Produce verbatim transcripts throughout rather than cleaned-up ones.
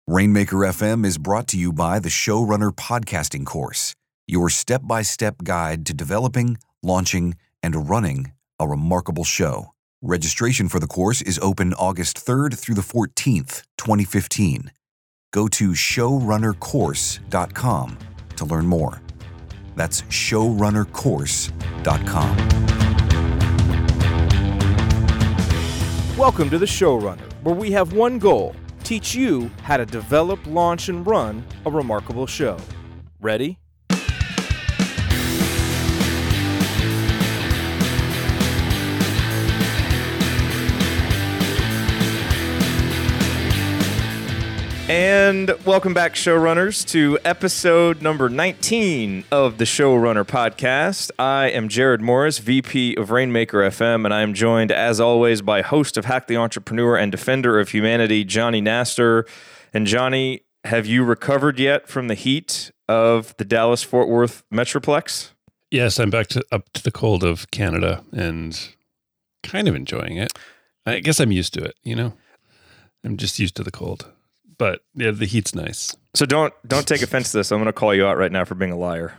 Rainmaker F M is brought to you by the Showrunner Podcasting Course, your step-by-step guide to developing, launching, and running a remarkable show. Registration for the course is open August third through the fourteenth, twenty fifteen. Go to showrunner course dot com to learn more. That's showrunner course dot com. Welcome to The Showrunner, where we have one goal: teach you how to develop, launch, and run a remarkable show. Ready? And welcome back, showrunners, to episode number nineteen of the Showrunner Podcast. I am Jared Morris, V P of Rainmaker F M, and I am joined, as always, by host of Hack the Entrepreneur and Defender of Humanity, Johnny Nastor. And Johnny, have you recovered yet from the heat of the Dallas-Fort Worth Metroplex? Yes, I'm back to up to the cold of Canada and kind of enjoying it. I guess I'm used to it, you know? I'm just used to the cold. But yeah, the heat's nice. So don't don't take offense to this. I'm going to call you out right now for being a liar.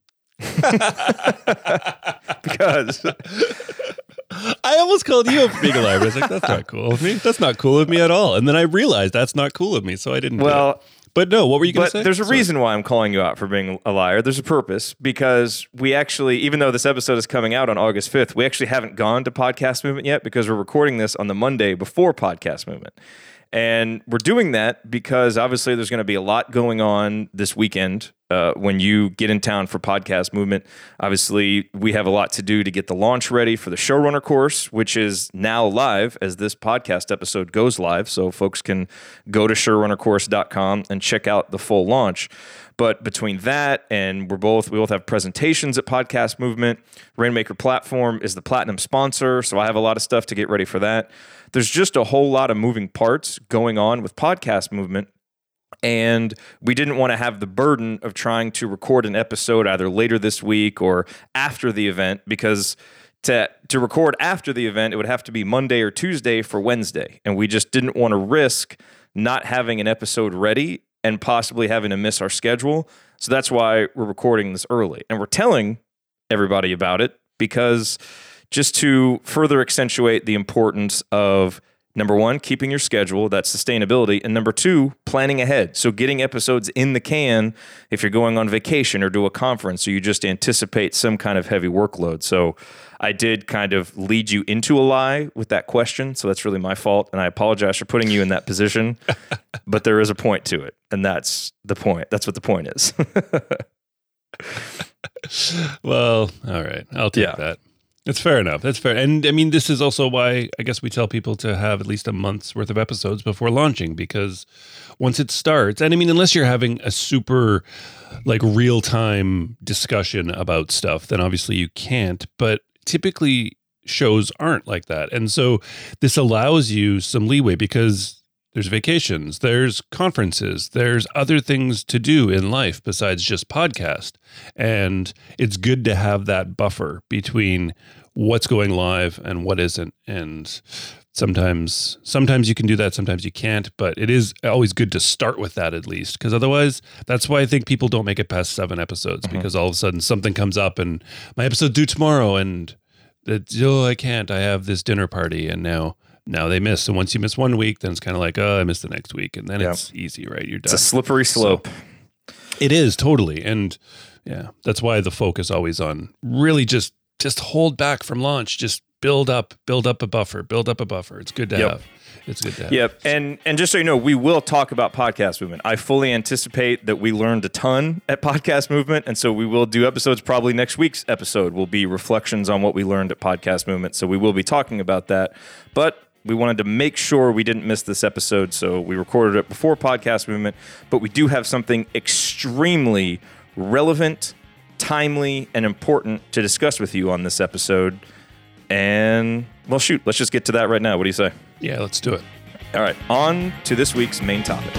Because I almost called you up for being a liar. But I was like, that's not cool of me. That's not cool of me at all. And then I realized that's not cool of me, so I didn't well, do it. But no, what were you going to say? say? There's a Sorry. reason why I'm calling you out for being a liar. There's a purpose, because we actually, even though this episode is coming out on August fifth, we actually haven't gone to Podcast Movement yet because we're recording this on the Monday before Podcast Movement. And we're doing that because obviously there's going to be a lot going on this weekend uh, when you get in town for Podcast Movement. Obviously, we have a lot to do to get the launch ready for the Showrunner course, which is now live as this podcast episode goes live. So folks can go to showrunner course dot com and check out the full launch. But between that and we're both, we both have presentations at Podcast Movement. Rainmaker Platform is the platinum sponsor, so I have a lot of stuff to get ready for that. There's just a whole lot of moving parts going on with Podcast Movement, and we didn't want to have the burden of trying to record an episode either later this week or after the event, because to to record after the event, it would have to be Monday or Tuesday for Wednesday, and we just didn't want to risk not having an episode ready and possibly having to miss our schedule. So that's why we're recording this early. And we're telling everybody about it because just to further accentuate the importance of, number one, keeping your schedule, that's sustainability, and number two, planning ahead. So getting episodes in the can if you're going on vacation or to a conference, or you just anticipate some kind of heavy workload. So I did kind of lead you into a lie with that question, so that's really my fault, and I apologize for putting you in that position, but there is a point to it, and that's the point. That's what the point is. Well, all right. I'll take yeah. that. It's fair enough. That's fair. And I mean, this is also why I guess we tell people to have at least a month's worth of episodes before launching, because once it starts, and I mean, unless you're having a super like real time discussion about stuff, then obviously you can't. But typically shows aren't like that. And so this allows you some leeway because there's vacations, there's conferences, there's other things to do in life besides just podcast. And it's good to have that buffer between what's going live and what isn't. And sometimes, sometimes you can do that, sometimes you can't, but it is always good to start with that at least. Because otherwise, that's why I think people don't make it past seven episodes, mm-hmm. because all of a sudden something comes up and my episode's due tomorrow and it's, oh, I can't, I have this dinner party and now Now they miss. So once you miss one week, then it's kind of like, oh, I missed the next week. And then yep. it's easy, right? You're done. It's a slippery slope. So it is, totally. And yeah, that's why the focus always on really just just hold back from launch. Just build up, build up a buffer, build up a buffer. It's good to yep. have. It's good to have. Yep. And and just so you know, we will talk about Podcast Movement. I fully anticipate that we learned a ton at Podcast Movement. And so we will do episodes. Probably next week's episode will be reflections on what we learned at Podcast Movement. So we will be talking about that. But we wanted to make sure we didn't miss this episode, so we recorded it before Podcast Movement. But we do have something extremely relevant, timely, and important to discuss with you on this episode. And, well, shoot, let's just get to that right now. What do you say? Yeah, let's do it. All right, on to this week's main topic.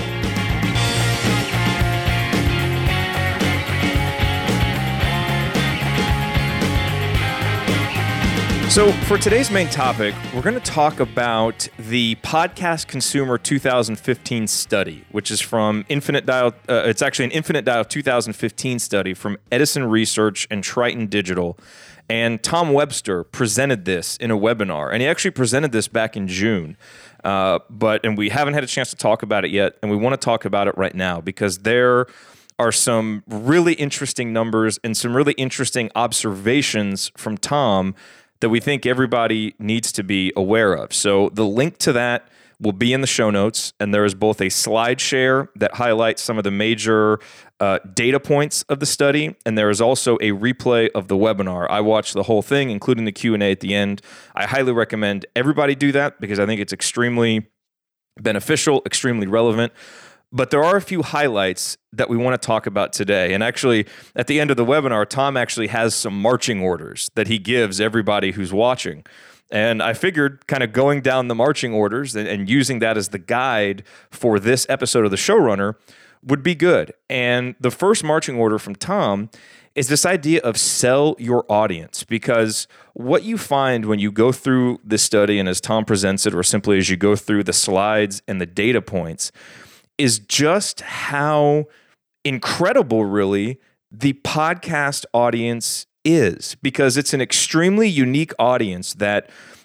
So for today's main topic, we're going to talk about the Podcast Consumer two thousand fifteen study, which is from Infinite Dial. Uh, it's actually an Infinite Dial two thousand fifteen study from Edison Research and Triton Digital. And Tom Webster presented this in a webinar, and he actually presented this back in June. Uh, but and we haven't had a chance to talk about it yet, and we want to talk about it right now because there are some really interesting numbers and some really interesting observations from Tom that we think everybody needs to be aware of. So the link to that will be in the show notes, and there is both a slide share that highlights some of the major uh, data points of the study, and there is also a replay of the webinar. I watched the whole thing, including the Q and A at the end. I highly recommend everybody do that because I think it's extremely beneficial, extremely relevant. But there are a few highlights that we want to talk about today. And actually, at the end of the webinar, Tom actually has some marching orders that he gives everybody who's watching. And I figured kind of going down the marching orders and, and using that as the guide for this episode of The Showrunner would be good. And the first marching order from Tom is this idea of sell your audience, because what you find when you go through this study and as Tom presents it, or simply as you go through the slides and the data points, is just how incredible, really, the podcast audience is, because it's an extremely unique audience that,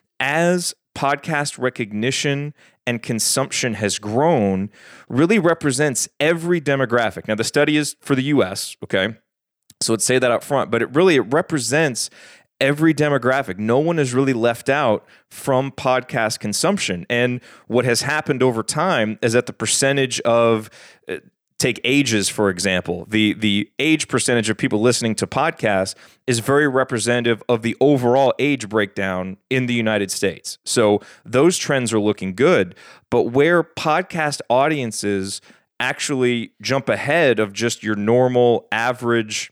as podcast recognition and consumption has grown, really represents every demographic. Now, the study is for the U S, okay? So let's say that up front, but it really, it represents every demographic. No one is really left out from podcast consumption. And what has happened over time is that the percentage of, uh, take ages, for example, the, the age percentage of people listening to podcasts is very representative of the overall age breakdown in the United States. So those trends are looking good. But where podcast audiences actually jump ahead of just your normal average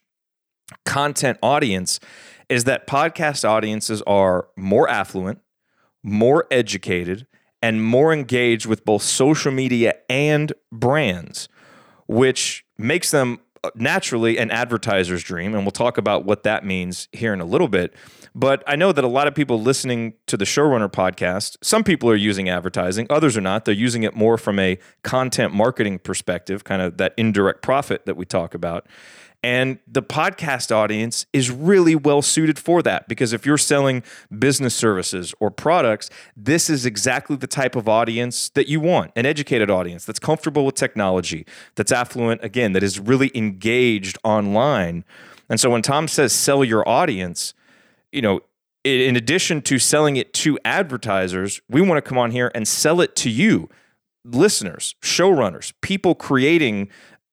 content audience is that podcast audiences are more affluent, more educated, and more engaged with both social media and brands, which makes them naturally an advertiser's dream. And we'll talk about what that means here in a little bit. But I know that a lot of people listening to the Showrunner podcast, some people are using advertising, others are not. They're using it more from a content marketing perspective, kind of that indirect profit that we talk about. And the podcast audience is really well suited for that, because if you're selling business services or products, this is exactly the type of audience that you want, an educated audience that's comfortable with technology, that's affluent, again, that is really engaged online. And so when Tom says sell your audience, you know, in addition to selling it to advertisers, we want to come on here and sell it to you, listeners, showrunners, people creating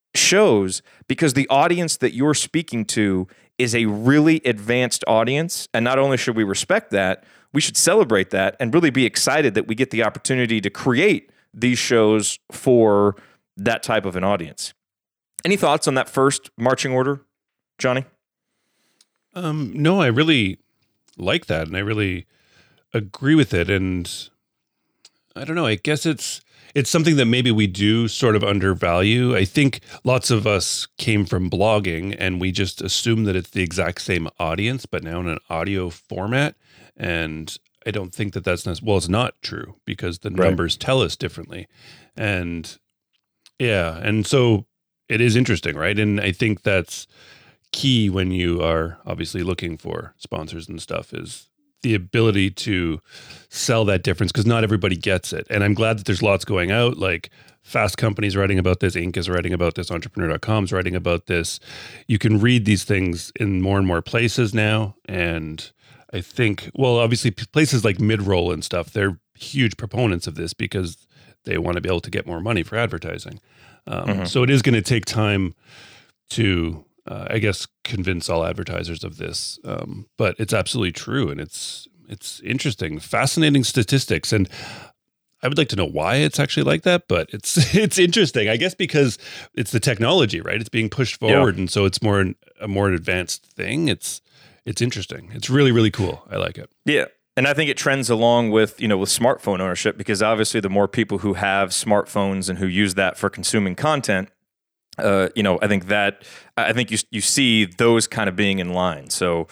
shows, because the audience that you're speaking to is a really advanced audience. And not only should we respect that, we should celebrate that and really be excited that we get the opportunity to create these shows for that type of an audience. Any thoughts on that first marching order, Johnny? Um, no, I really like that, and I really agree with it. And I don't know, I guess it's It's something that maybe we do sort of undervalue. I think lots of us came from blogging and we just assume that it's the exact same audience, but now in an audio format. And I don't think that that's necessarily, well, it's not true, because the Right. numbers tell us differently. And yeah, and so it is interesting, right? And I think that's key when you are obviously looking for sponsors and stuff, is the ability to sell that difference, because not everybody gets it. And I'm glad that there's lots going out, like Fast Company's writing about this, Inc is writing about this, Entrepreneur dot com is writing about this. You can read these things in more and more places now. And I think, well, obviously places like Midroll and stuff, they're huge proponents of this because they want to be able to get more money for advertising. Um, mm-hmm. So it is going to take time to Uh, I guess, convince all advertisers of this. Um, but it's absolutely true. And it's it's interesting, fascinating statistics. And I would like to know why it's actually like that, but it's it's interesting, I guess, because it's the technology, right? It's being pushed forward. Yeah. And so it's more a more advanced thing. It's it's interesting. It's really, really cool. I like it. Yeah. And I think it trends along with, you know, with smartphone ownership, because obviously the more people who have smartphones and who use that for consuming content, Uh, you know, I think that I think you you see those kind of being in line. So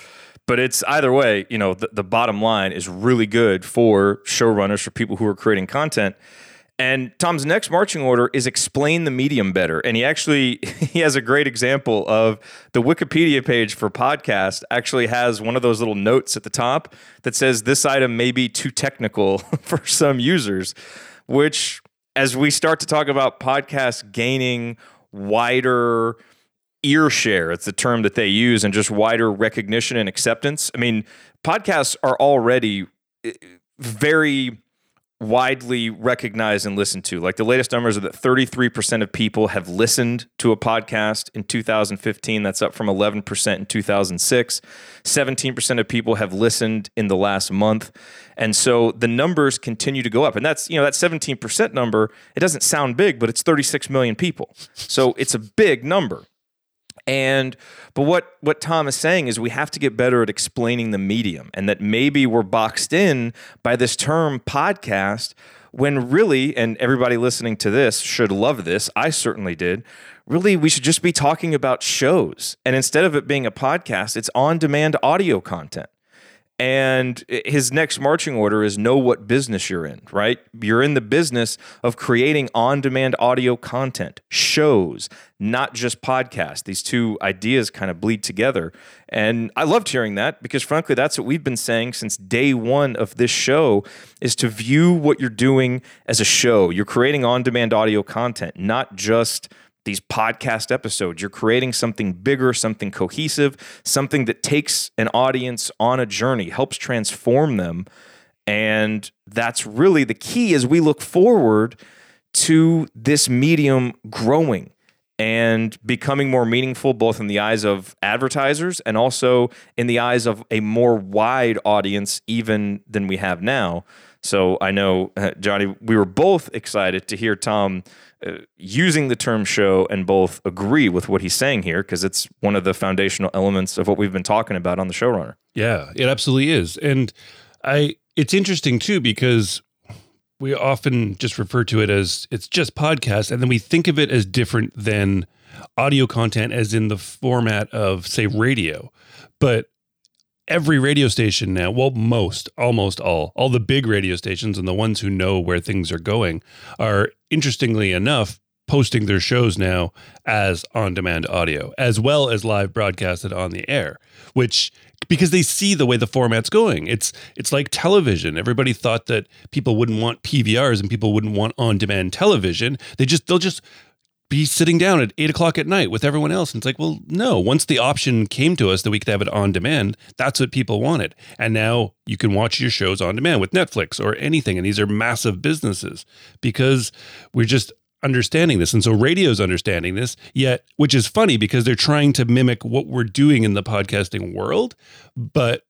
But it's either way, you know, the, the bottom line is really good for showrunners, for people who are creating content. And Tom's next marching order is explain the medium better. And he actually, he has a great example of the Wikipedia page for podcast actually has one of those little notes at the top that says this item may be too technical for some users, which as we start to talk about podcasts gaining wider ear share, it's the term that they use, and just wider recognition and acceptance. I mean, podcasts are already very widely recognized and listened to. Like the latest numbers are that thirty-three percent of people have listened to a podcast in two thousand fifteen. That's up from eleven percent in two thousand six. seventeen percent of people have listened in the last month. And so the numbers continue to go up. And that's, you know, that seventeen percent number, it doesn't sound big, but it's thirty-six million people. So it's a big number. And but what what Tom is saying is we have to get better at explaining the medium, and that maybe we're boxed in by this term podcast when really, and everybody listening to this should love this, I certainly did, really we should just be talking about shows. And instead of it being a podcast, it's on-demand audio content. And his next marching order is know what business you're in, right? You're in the business of creating on-demand audio content, shows, not just podcasts. These two ideas kind of bleed together. And I loved hearing that because frankly, that's what we've been saying since day one of this show is to view what you're doing as a show. You're creating on-demand audio content, not just these podcast episodes. You're creating something bigger, something cohesive, something that takes an audience on a journey, helps transform them. And that's really the key as we look forward to this medium growing and becoming more meaningful, both in the eyes of advertisers and also in the eyes of a more wide audience even than we have now. So I know, uh, Johnny, we were both excited to hear Tom uh, using the term show and both agree with what he's saying here because it's one of the foundational elements of what we've been talking about on the Showrunner. Yeah, it absolutely is. And I, it's interesting too, because we often just refer to it as it's just podcast. And then we think of it as different than audio content as in the format of, say, radio. But every radio station now, well, most, almost all, all the big radio stations and the ones who know where things are going are, interestingly enough, posting their shows now as on-demand audio, as well as live broadcasted on the air, which, because they see the way the format's going. It's it's like television. Everybody thought that people wouldn't want P V Rs and people wouldn't want on-demand television. They just, they'll just be sitting down at eight o'clock at night with everyone else. And it's like, well, no, once the option came to us that we could have it on demand, that's what people wanted. And now you can watch your shows on demand with Netflix or anything. And these are massive businesses because we're just understanding this. And so radio's understanding this, yet, which is funny because they're trying to mimic what we're doing in the podcasting world. But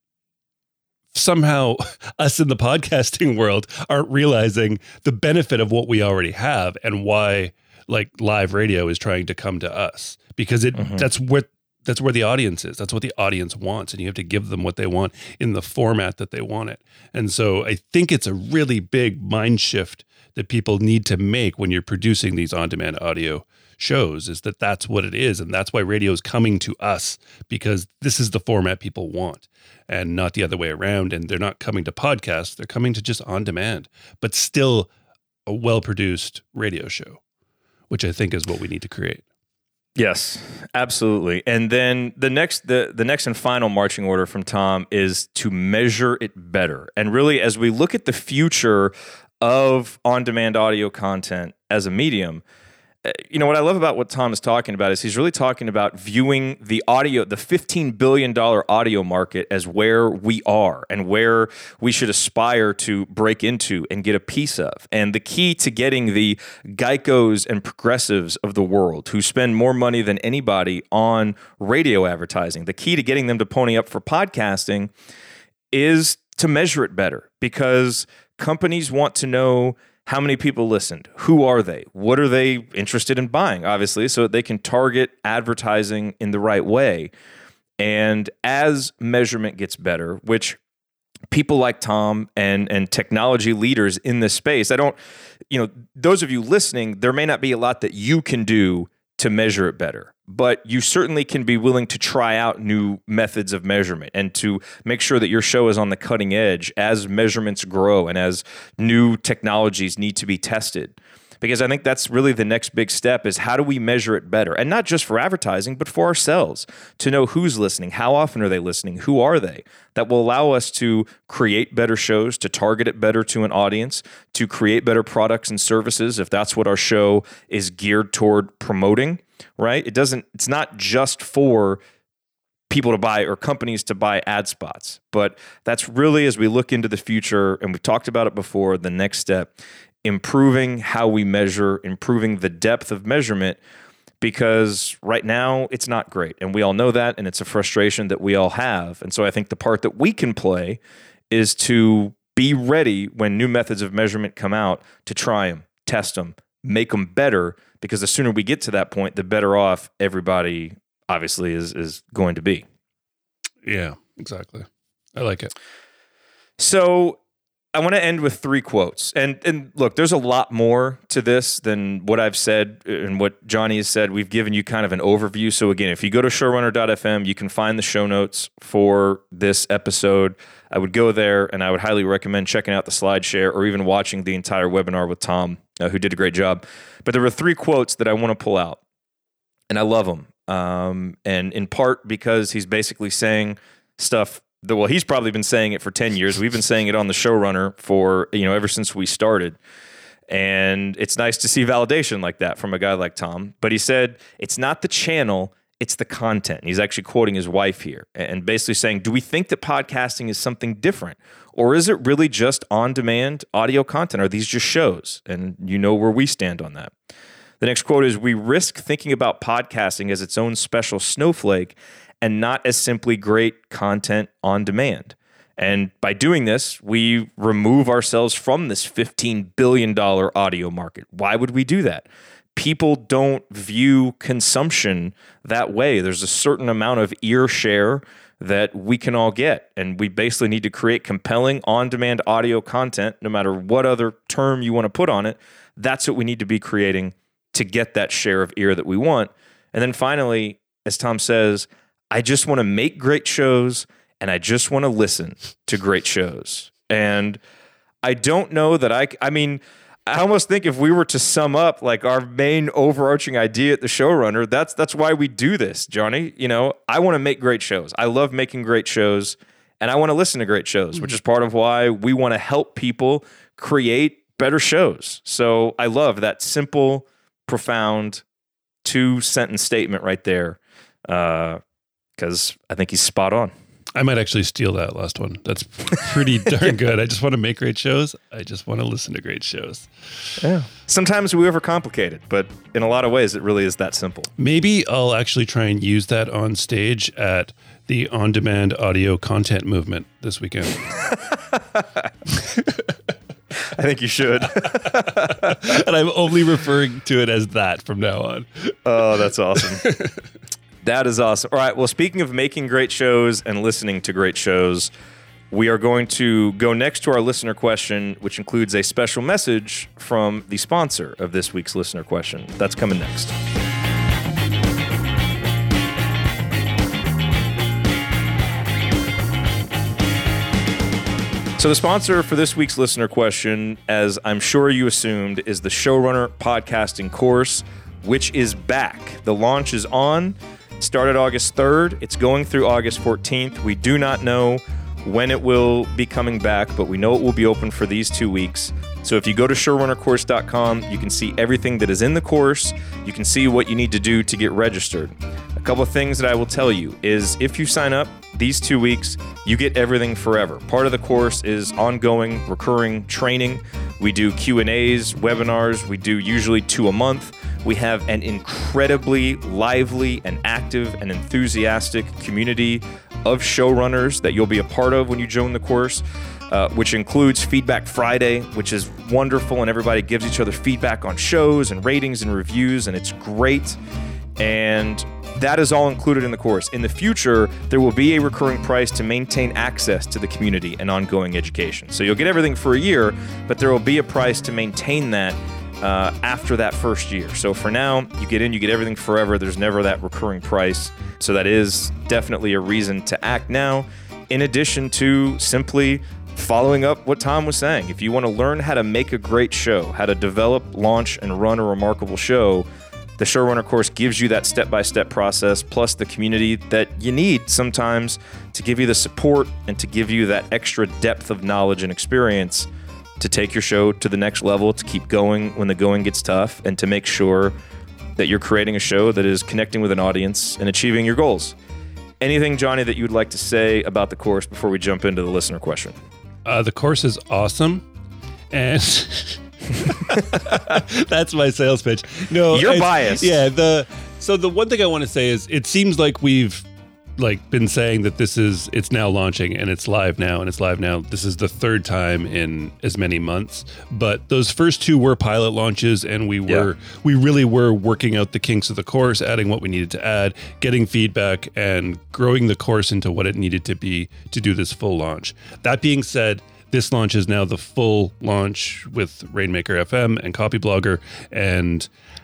somehow us in the podcasting world aren't realizing the benefit of what we already have and why like live radio is trying to come to us because it mm-hmm. that's where that's where the audience is. That's what the audience wants. And you have to give them what they want in the format that they want it. And so I think it's a really big mind shift that people need to make when you're producing these on-demand audio shows is that that's what it is. And that's why radio is coming to us because this is the format people want and not the other way around. And they're not coming to podcasts. They're coming to just on demand, but still a well-produced radio show, which I think is what we need to create. Yes, absolutely. And then the next the, the next and final marching order from Tom is to measure it better. And really, as we look at the future of on-demand audio content as a medium, you know, what I love about what Tom is talking about is he's really talking about viewing the audio, the fifteen billion dollars audio market as where we are and where we should aspire to break into and get a piece of. And the key to getting the Geicos and Progressives of the world who spend more money than anybody on radio advertising, the key to getting them to pony up for podcasting is to measure it better because companies want to know how many people listened? Who are they? What are they interested in buying? Obviously, so that they can target advertising in the right way. And as measurement gets better, which people like Tom and and technology leaders in this space, I don't, you know, those of you listening, there may not be a lot that you can do to measure it better. But you certainly can be willing to try out new methods of measurement and to make sure that your show is on the cutting edge as measurements grow and as new technologies need to be tested. Because I think that's really the next big step is how do we measure it better? And not just for advertising, but for ourselves to know who's listening, how often are they listening, who are they? That will allow us to create better shows, to target it better to an audience, to create better products and services if that's what our show is geared toward promoting, right? It doesn't, it's not just for people to buy or companies to buy ad spots, but that's really, as we look into the future, and we've talked about it before, the next step, improving how we measure, improving the depth of measurement, because right now it's not great. And we all know that, and it's a frustration that we all have. And so I think the part that we can play is to be ready when new methods of measurement come out to try them, test them, make them better, because the sooner we get to that point, the better off everybody obviously is, is going to be. Yeah, exactly. I like it. So I want to end with three quotes. And and look, there's a lot more to this than what I've said and what Johnny has said. We've given you kind of an overview. So again, if you go to showrunner dot f m, you can find the show notes for this episode. I would go there, and I would highly recommend checking out the slide share or even watching the entire webinar with Tom, uh, who did a great job. But there were three quotes that I want to pull out, and I love them. Um, and in part because he's basically saying stuff The, well, he's probably been saying it for ten years. We've been saying it on the Showrunner for, you know, ever since we started. And it's nice to see validation like that from a guy like Tom. But he said, it's not the channel, it's the content. He's actually quoting his wife here and basically saying, do we think that podcasting is something different? Or is it really just on-demand audio content? Are these just shows? And you know where we stand on that. The next quote is, we risk thinking about podcasting as its own special snowflake and not as simply great content on demand. And by doing this, we remove ourselves from this fifteen billion dollars audio market. Why would we do that? People don't view consumption that way. There's a certain amount of ear share that we can all get. And we basically need to create compelling on-demand audio content, no matter what other term you want to put on it. That's what we need to be creating to get that share of ear that we want. And then finally, as Tom says, I just want to make great shows, and I just want to listen to great shows. And I don't know that I, I mean, I almost think if we were to sum up like our main overarching idea at the Showrunner, that's that's why we do this, Johnny. You know, I want to make great shows. I love making great shows, and I want to listen to great shows, which is part of why we want to help people create better shows. So I love that simple, profound two-sentence statement right there. Uh, Because I think he's spot on. I might actually steal that last one. That's pretty darn good. I just want to make great shows. I just want to listen to great shows. Yeah. Sometimes we overcomplicate it, but in a lot of ways, it really is that simple. Maybe I'll actually try and use that on stage at the on-demand audio content movement this weekend. I think you should. And I'm only referring to it as that from now on. Oh, that's awesome. That is awesome. All right. Well, speaking of making great shows and listening to great shows, we are going to go next to our listener question, which includes a special message from the sponsor of this week's listener question. That's coming next. So the sponsor for this week's listener question, as I'm sure you assumed, is the Showrunner podcasting course, which is back. The launch is on. Started August third. It's going through August fourteenth. We do not know when it will be coming back, but we know it will be open for these two weeks. So if you go to showrunner course dot com, you can see everything that is in the course. You can see what you need to do to get registered. A couple of things that I will tell you is if you sign up these two weeks, you get everything forever. Part of the course is ongoing, recurring training. We do Q and A's, webinars. We do usually two a month. We have an incredibly lively and active and enthusiastic community of showrunners that you'll be a part of when you join the course, uh, which includes Feedback Friday, which is wonderful, and everybody gives each other feedback on shows and ratings and reviews, and it's great. And that is all included in the course. In the future, there will be a recurring price to maintain access to the community and ongoing education. So you'll get everything for a year, but there will be a price to maintain that uh, after that first year. So for now, you get in, you get everything forever. There's never that recurring price. So that is definitely a reason to act now, in addition to simply following up what Tom was saying. If you want to learn how to make a great show, how to develop, launch, and run a remarkable show, the Showrunner course gives you that step-by-step process, plus the community that you need sometimes to give you the support and to give you that extra depth of knowledge and experience to take your show to the next level, to keep going when the going gets tough, and to make sure that you're creating a show that is connecting with an audience and achieving your goals. Anything, Johnny, that you'd like to say about the course before we jump into the listener question? Uh, the course is awesome, and that's my sales pitch. No, you're biased. Yeah. The so the one thing I want to say is it seems like we've like been saying that this is it's now launching and it's live now and it's live now. This is the third time in as many months, but those first two were pilot launches, and we were yeah. we really were working out the kinks of the course, adding what we needed to add, getting feedback, and growing the course into what it needed to be to do this full launch. That being said, this launch is now the full launch with Rainmaker F M and Copyblogger, and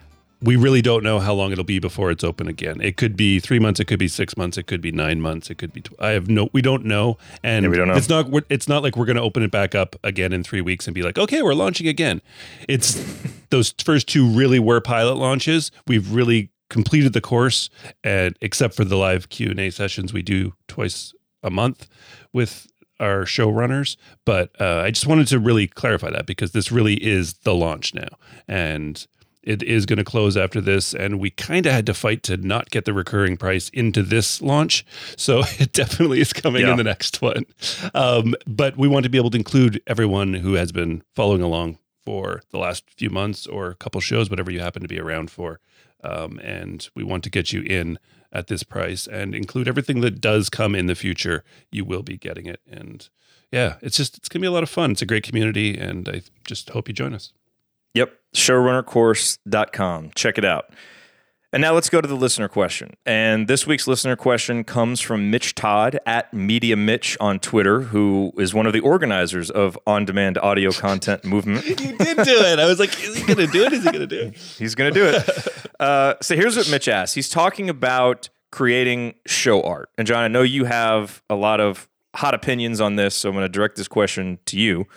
we really don't know how long it'll be before it's open again. It could be three months, it could be six months, it could be nine months, it could be. Tw- I have no. We don't know, and yeah, we don't know. It's not. It's not like we're going to open it back up again in three weeks and be like, okay, we're launching again. It's those first two really were pilot launches. We've really completed the course, and except for the live Q and A sessions we do twice a month with our showrunners. But uh, I just wanted to really clarify that, because this really is the launch now, and it is going to close after this, and we kind of had to fight to not get the recurring price into this launch. So it definitely is coming yeah. in the next one. Um, but we want to be able to include everyone who has been following along for the last few months or a couple shows, whatever you happen to be around for. Um, and we want to get you in at this price and include everything that does come in the future. You will be getting it. And yeah, it's just, it's going to be a lot of fun. It's a great community, and I just hope you join us. Yep, showrunner course dot com. Check it out. And now let's go to the listener question. And this week's listener question comes from Mitch Todd at Media Mitch on Twitter, who is one of the organizers of On-Demand Audio Content Movement. You did do it. I was like, is he going to do it? Is he going to do it? He's going to do it. Uh, so here's what Mitch asked. He's talking about creating show art. And John, I know you have a lot of hot opinions on this, so I'm going to direct this question to you.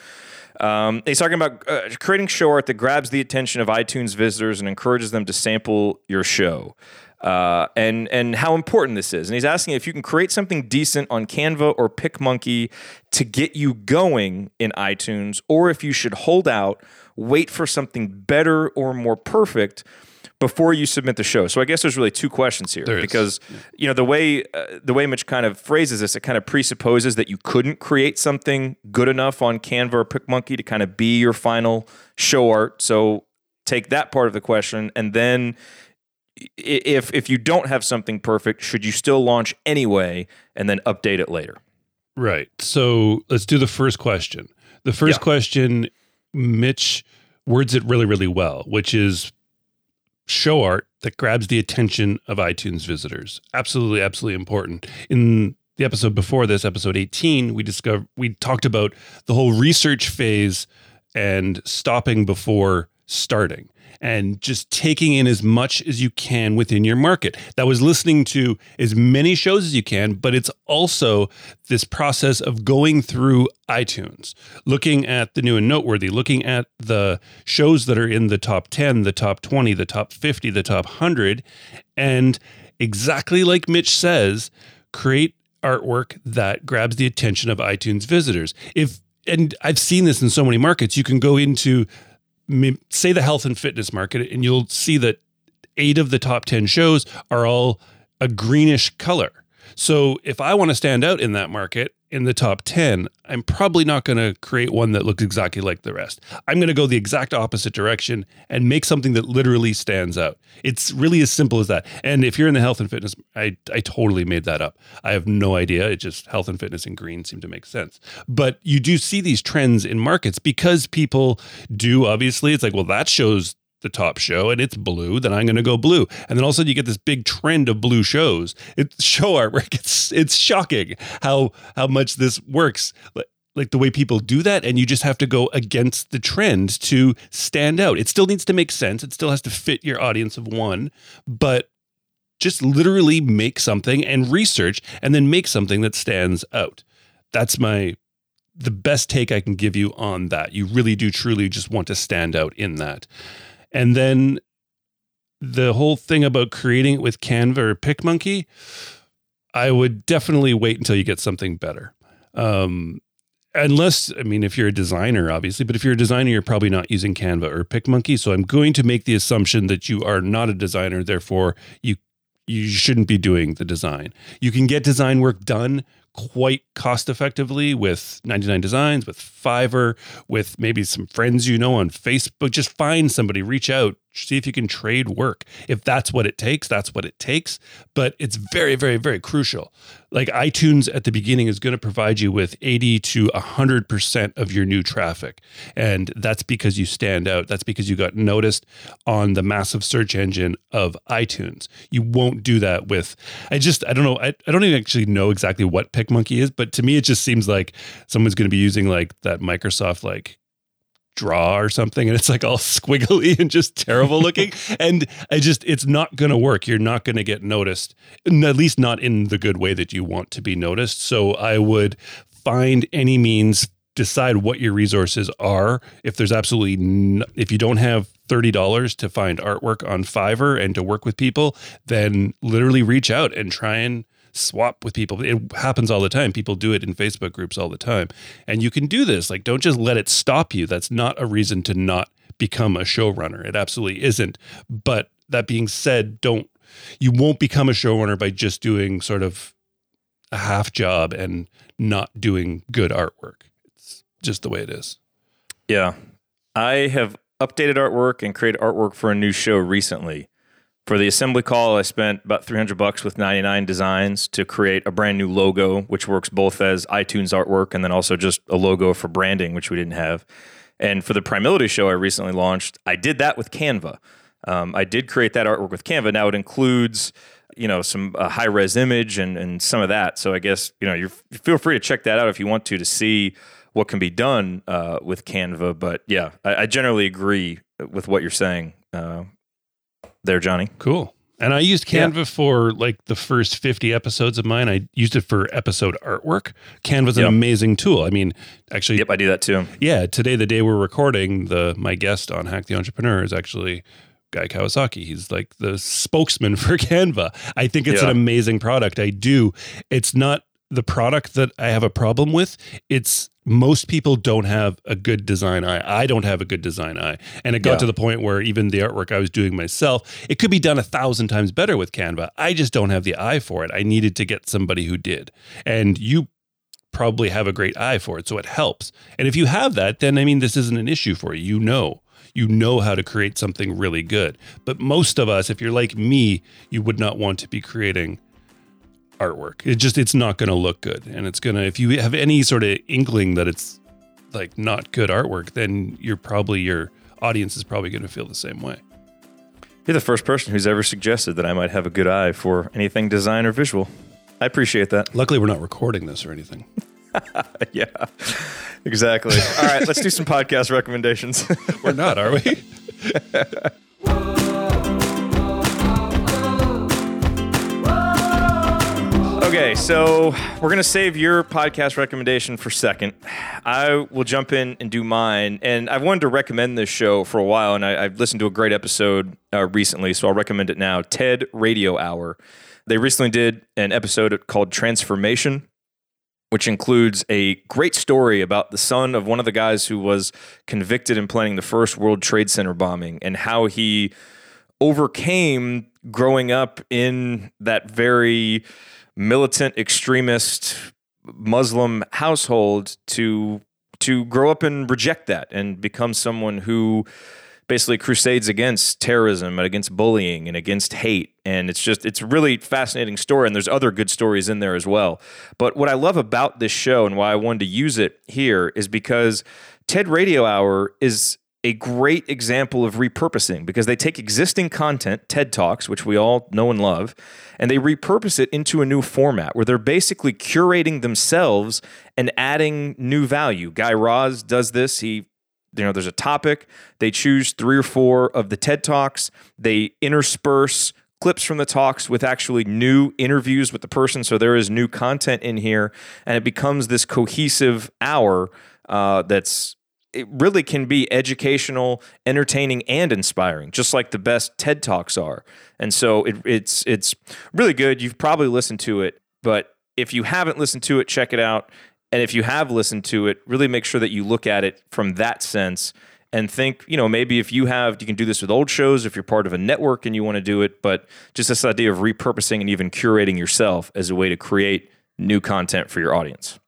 Um, he's talking about uh, creating show art that grabs the attention of iTunes visitors and encourages them to sample your show, uh, and and how important this is. And he's asking if you can create something decent on Canva or PicMonkey to get you going in iTunes, or if you should hold out, wait for something better or more perfect before you submit the show. So I guess there's really two questions here, there because is. you know the way uh, the way Mitch kind of phrases this, it kind of presupposes that you couldn't create something good enough on Canva or PicMonkey to kind of be your final show art. So take that part of the question, and then if if you don't have something perfect, should you still launch anyway and then update it later? Right. So let's do the first question. The first yeah. question, Mitch words it really, really well, which is show art that grabs the attention of iTunes visitors. Absolutely, absolutely important. In the episode before this, episode eighteen, we discovered we talked about the whole research phase and stopping before starting, and just taking in as much as you can within your market. That was listening to as many shows as you can, but it's also this process of going through iTunes, looking at the new and noteworthy, looking at the shows that are in the top ten, the top twenty, the top fifty, the top one hundred, and exactly like Mitch says, create artwork that grabs the attention of iTunes visitors. If and I've seen this in so many markets, you can go into say the health and fitness market, and you'll see that eight of the top ten shows are all a greenish color. So if I want to stand out in that market in the top ten, I'm probably not going to create one that looks exactly like the rest. I'm going to go the exact opposite direction and make something that literally stands out. It's really as simple as that. And if you're in the health and fitness, I, I totally made that up. I have no idea. It just health and fitness and green seem to make sense. But you do see these trends in markets because people do, obviously, it's like, well, that shows the top show and it's blue, then I'm going to go blue. And then all of a sudden you get this big trend of blue shows. It's show artwork. It's, it's shocking how, how much this works. like the way people do that, and you just have to go against the trend to stand out. It still needs to make sense. It still has to fit your audience of one, but just literally make something and research and then make something that stands out. That's my the best take I can give you on that. You really do truly just want to stand out in that. And then the whole thing about creating it with Canva or PicMonkey, I would definitely wait until you get something better. Um, unless, I mean, if you're a designer, obviously, but if you're a designer, you're probably not using Canva or PicMonkey. So I'm going to make the assumption that you are not a designer. Therefore, you you shouldn't be doing the design. You can get design work done quite cost effectively with ninety-nine Designs, with Fiverr, with maybe some friends you know on Facebook. Just find somebody, reach out, see if you can trade work. If that's what it takes, that's what it takes. But it's very, very, very crucial. Like iTunes at the beginning is going to provide you with eighty to one hundred percent of your new traffic. And that's because you stand out. That's because you got noticed on the massive search engine of iTunes. You won't do that with, I just, I don't know. I, I don't even actually know exactly what PicMonkey is, but to me, it just seems like someone's going to be using like that Microsoft like draw or something, and it's like all squiggly and just terrible looking. And I just, it's not going to work. You're not going to get noticed, at least not in the good way that you want to be noticed. So I would find any means, decide what your resources are. If there's absolutely, no, if you don't have thirty dollars to find artwork on Fiverr and to work with people, then literally reach out and try and swap with people. It happens all the time. People do it in Facebook groups all the time. And you can do this. Like, don't just let it stop you. That's not a reason to not become a showrunner. It absolutely isn't. But that being said, don't, you won't become a showrunner by just doing sort of a half job and not doing good artwork. It's just the way it is. Yeah. I have updated artwork and created artwork for a new show recently. For the assembly call, I spent about three hundred bucks with ninety-nine Designs to create a brand new logo, which works both as iTunes artwork and then also just a logo for branding, which we didn't have. And for the Primility show I recently launched, I did that with Canva. Um, I did create that artwork with Canva. Now it includes, you know, some uh, high-res image and, and some of that. So I guess, you know, you feel free to check that out if you want to, to see what can be done uh, with Canva. But yeah, I, I generally agree with what you're saying. Uh, There, Johnny. Cool. And I used Canva yeah. for like the first fifty episodes of mine. I used it for episode artwork. Canva's an yep. amazing tool. I mean, actually. Yep, I do that too. Yeah. Today, the day we're recording, the my guest on Hack the Entrepreneur is actually Guy Kawasaki. He's like the spokesman for Canva. I think it's yeah. an amazing product. I do. It's not the product that I have a problem with. It's most people don't have a good design eye. I don't have a good design eye. And it got yeah. to the point where even the artwork I was doing myself, it could be done a thousand times better with Canva. I just don't have the eye for it. I needed to get somebody who did. And you probably have a great eye for it, so it helps. And if you have that, then I mean, this isn't an issue for you. You know, you know how to create something really good. But most of us, if you're like me, you would not want to be creating artwork. It just, it's not going to look good. And it's going to, if you have any sort of inkling that it's like not good artwork, then you're probably, your audience is probably going to feel the same way. You're the first person who's ever suggested that I might have a good eye for anything design or visual. I appreciate that. Luckily, we're not recording this or anything. Yeah, exactly. All right, let's do some podcast recommendations. We're not, are we? Okay, so we're going to save your podcast recommendation for second. I will jump in and do mine. And I've wanted to recommend this show for a while, and I, I've listened to a great episode uh, recently, so I'll recommend it now. TED Radio Hour. They recently did an episode called Transformation, which includes a great story about the son of one of the guys who was convicted in planning the first World Trade Center bombing and how he overcame growing up in that very militant, extremist Muslim household to to grow up and reject that and become someone who basically crusades against terrorism and against bullying and against hate. And it's just, it's a really fascinating story. And there's other good stories in there as well. But what I love about this show and why I wanted to use it here is because TED Radio Hour is a great example of repurposing because they take existing content, TED Talks, which we all know and love, and they repurpose it into a new format where they're basically curating themselves and adding new value. Guy Raz does this. He, you know, there's a topic. They choose three or four of the TED Talks. They intersperse clips from the talks with actually new interviews with the person. So there is new content in here, and it becomes this cohesive hour uh, that's it really can be educational, entertaining, and inspiring, just like the best TED Talks are. And so it, it's it's really good. You've probably listened to it, but if you haven't listened to it, check it out. And if you have listened to it, really make sure that you look at it from that sense and think, you know, maybe if you have, you can do this with old shows, if you're part of a network and you want to do it, but just this idea of repurposing and even curating yourself as a way to create new content for your audience.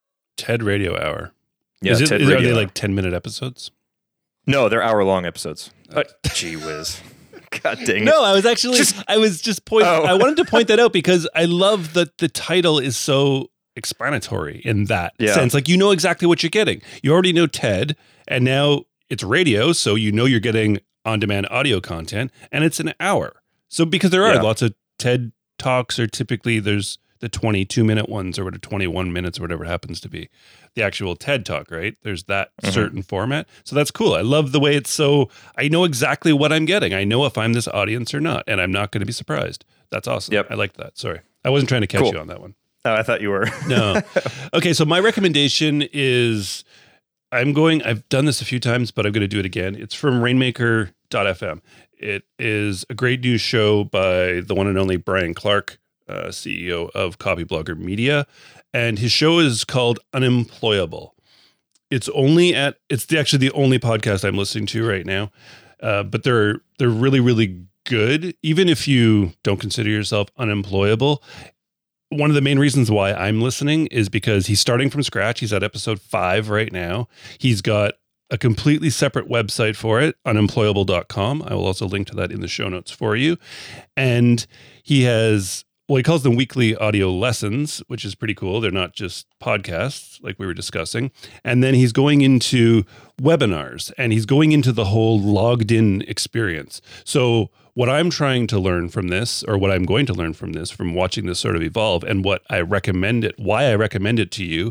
TED Radio Hour. Yeah, is it, TED is, Radio are they Hour. like ten-minute episodes? No, they're hour-long episodes. Uh, gee whiz. God dang it. No, I was actually, Just- I was just pointing, Oh. I wanted to point that out because I love that the title is so explanatory in that Yeah. sense. Like, you know exactly what you're getting. You already know TED, and now it's radio, so you know you're getting on-demand audio content, and it's an hour. So because there are Yeah. lots of TED Talks, or typically there's the twenty-two minute ones or whatever, twenty-one minutes or whatever it happens to be. The actual TED Talk, right? There's that Mhm. certain format. So that's cool. I love the way it's so, I know exactly what I'm getting. I know if I'm this audience or not, and I'm not going to be surprised. That's awesome. Yep. I like that. Sorry. I wasn't trying to catch Cool. you on that one. Oh, I thought you were. No. Okay, so my recommendation is I'm going, I've done this a few times, but I'm going to do it again. It's from rainmaker dot f m. It is a great news show by the one and only Brian Clark, uh, C E O of Copyblogger Media. And his show is called Unemployable. It's only at, it's the, actually the only podcast I'm listening to right now. Uh, but they're, they're really, really good. Even if you don't consider yourself unemployable, one of the main reasons why I'm listening is because he's starting from scratch. He's at episode five right now. He's got a completely separate website for it, unemployable dot com. I will also link to that in the show notes for you. And he has, well, he calls them weekly audio lessons, which is pretty cool. They're not just podcasts like we were discussing. And then he's going into webinars, and he's going into the whole logged in experience. So what I'm trying to learn from this, or what I'm going to learn from this, from watching this sort of evolve, and what I recommend it, why I recommend it to you,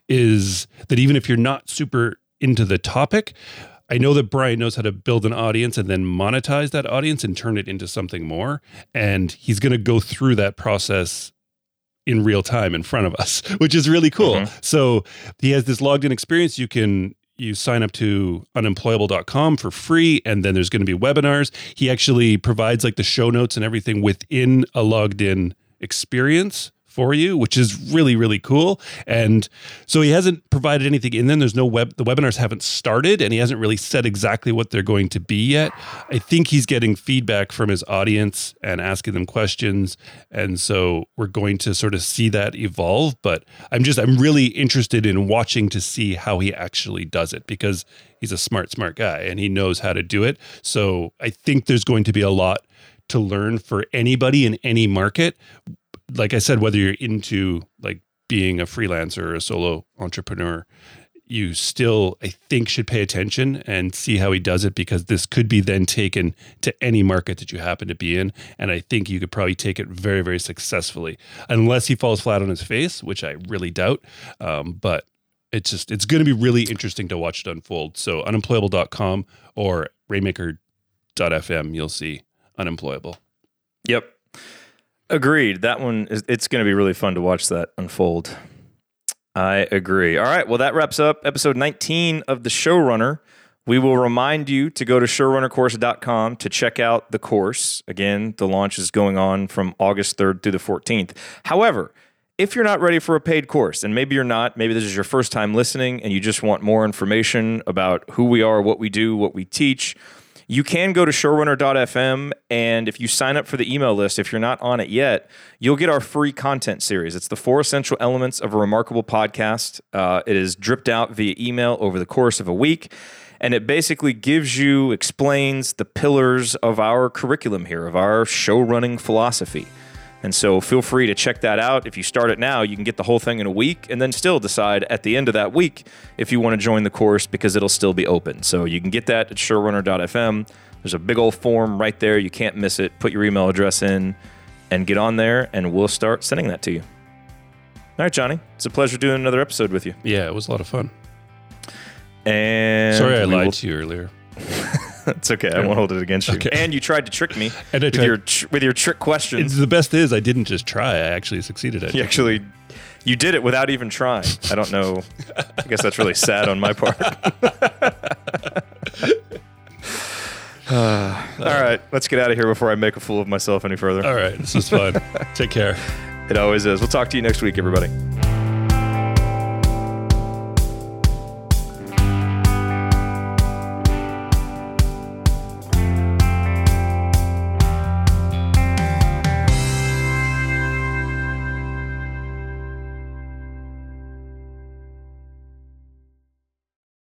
is that even if you're not super into the topic, I know that Brian knows how to build an audience and then monetize that audience and turn it into something more. And he's going to go through that process in real time in front of us, which is really cool. Mm-hmm. So he has this logged in experience. You can you sign up to unemployable dot com for free, and then there's going to be webinars. He actually provides like the show notes and everything within a logged in experience for you, which is really, really cool. And so he hasn't provided anything in them. There's no web, the webinars haven't started, and he hasn't really said exactly what they're going to be yet. I think he's getting feedback from his audience and asking them questions. And so we're going to sort of see that evolve, but I'm just, I'm really interested in watching to see how he actually does it, because he's a smart, smart guy and he knows how to do it. So I think there's going to be a lot to learn for anybody in any market. Like I said, whether you're into like being a freelancer or a solo entrepreneur, you still, I think, should pay attention and see how he does it, because this could be then taken to any market that you happen to be in. And I think you could probably take it very, very successfully, unless he falls flat on his face, which I really doubt. Um, but it's just, it's going to be really interesting to watch it unfold. So unemployable dot com or rainmaker dot f m, you'll see Unemployable. Yep. Agreed. That one is, it's going to be really fun to watch that unfold. I agree. All right. Well, that wraps up episode nineteen of The Showrunner. We will remind you to go to showrunner course dot com to check out the course. Again, the launch is going on from August third through the fourteenth. However, if you're not ready for a paid course, and maybe you're not, maybe this is your first time listening and you just want more information about who we are, what we do, what we teach, you can go to showrunner dot f m, and if you sign up for the email list, if you're not on it yet, you'll get our free content series. It's the four essential elements of a remarkable podcast. Uh, it is dripped out via email over the course of a week, and it basically gives you, explains the pillars of our curriculum here, of our show running philosophy. And so feel free to check that out. If you start it now, you can get the whole thing in a week and then still decide at the end of that week if you want to join the course because it'll still be open. So you can get that at showrunner dot f m. There's a big old form right there. You can't miss it. Put your email address in and get on there, and we'll start sending that to you. All right, Johnny. It's a pleasure doing another episode with you. Yeah, it was a lot of fun. And sorry I lied will... to you earlier. It's okay. I won't hold it against you. Okay. And you tried to trick me and I with tried... your tr- with your trick questions. It's, the best is I didn't just try. I actually succeeded at it. You actually, you did it without even trying. I don't know. I guess that's really sad on my part. uh, all right. Let's get out of here before I make a fool of myself any further. All right. This is fun. Take care. It always is. We'll talk to you next week, everybody.